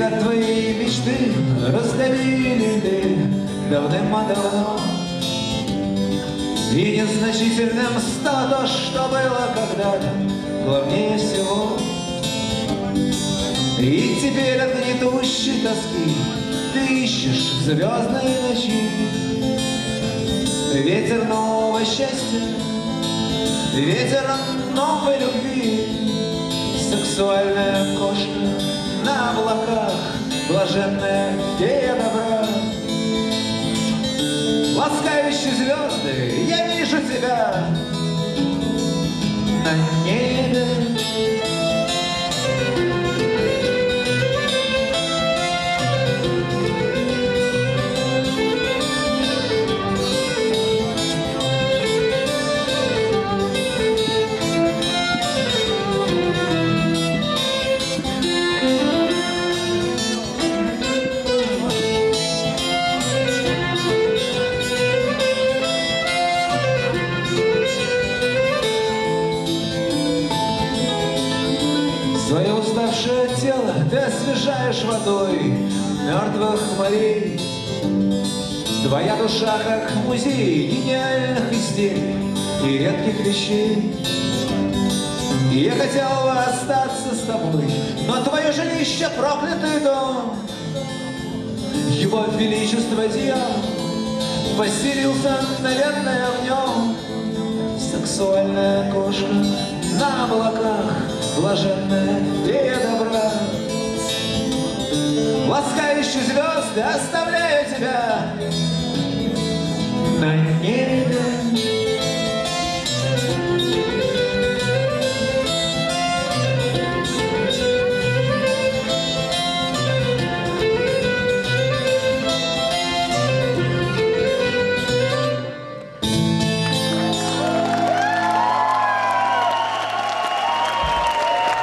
как твои мечты раздавили льды давным-давно. И незначительным стало то, что было когда-то главнее всего. И теперь от гнетущей тоски ты ищешь в звездной ночи ветер нового счастья, ветер новой любви. Сексуальная кошка на облаках, блаженная фея добра. Ласкающие звезды, я вижу тебя на небе. Свое уставшее тело ты освежаешь водой мертвых морей. Твоя душа как музей гениальных изделий и редких вещей. И я хотел бы остаться с тобой, но твое жилище проклятый дом. Его величество дьявол поселился, наверное, в нем. Сексуальная кошка на облаках, блаженная фея добра. Ласкающие звезды, оставляю тебя на небе.